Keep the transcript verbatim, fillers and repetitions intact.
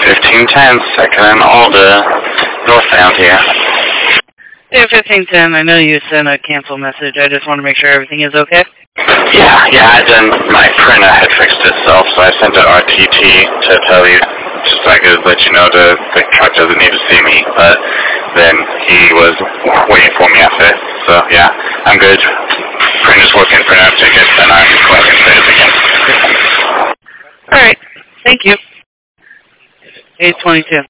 fifteen ten, second and Alda, northbound here. Yeah, fifteen ten, I know you sent a cancel message. I just want to make sure everything is okay. Yeah, yeah, I done, my printer had fixed itself, so I sent an R T T to tell you, just so I could let you know the, the truck doesn't need to see me, but then he was waiting for me after, so yeah, I'm good. Printer's working, printer out tickets, and I'm collecting tickets again. Alright, thank you. eight twenty-two.